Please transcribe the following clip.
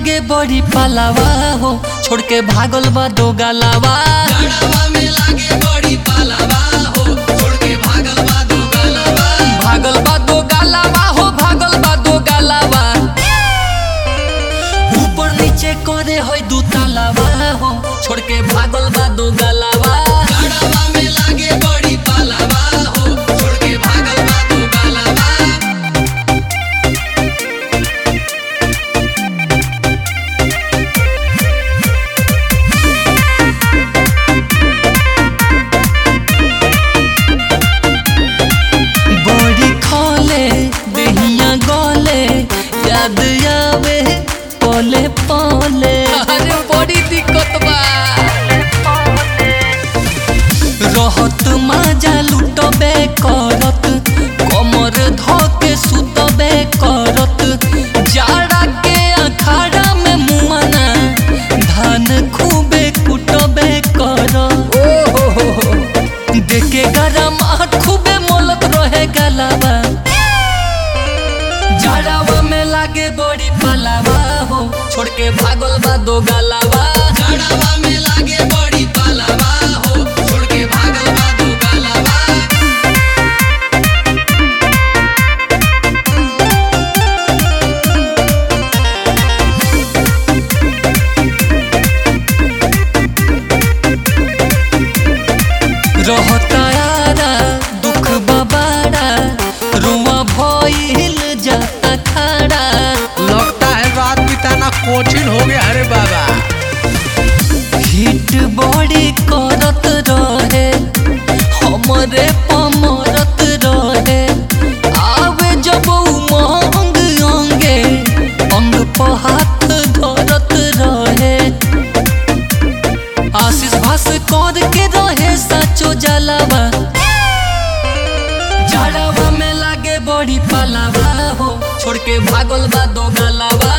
लागे बड़ी पालावा हो, छोड़ के भागल बा दो गालावा। जड़वा में लागे बड़ी पालावा हो, छोड़ के भागल बा दो गालावा। भागल बा दो गालावा हो, भागल बा दो गालावा। ऊपर नीचे करे होय दू तालावा हो, छोड़ के भागल बा दो गालावा। जड़वा में लागे बड़ी पालावा हो, छोड़ के भागल बा दो गालावा। बड़ी खोले दहिया गोले, याद आवे पोले पोले। अरे बड़ी दिक्कत बा, रहत मजा लुटबे करत, कमर धके सुतबे करत। जाड़ा के अखाड़ा में मुआना, धान खूबे कुटबे करत। देखे गरम आठ खूबे मोलत रहे गलावा। जाड़ावा में लागे बड़ी पालावा हो, छोड़ के भागल बा दो गालावा। जड़वा में लागे बड़ी पालावा हो, छोड़ के भागल बा दो गालावा। रहता यारा दुख बाबाड़ा, रुआ भइल जाता खड़ा। लगता है रात बिताना कोचिन हो गया। अरे बाबा हिट बड़ी करत रहे, हमरे पमरत रहे। आवे जब उमंग अंगे, अंग पर हाथ धरत रहे। आशीष भास कर के रहे साचो जलावा। जाड़ावा में लागे बड़ी पालावा हो, छोड़ के भागल बा दो गालावा।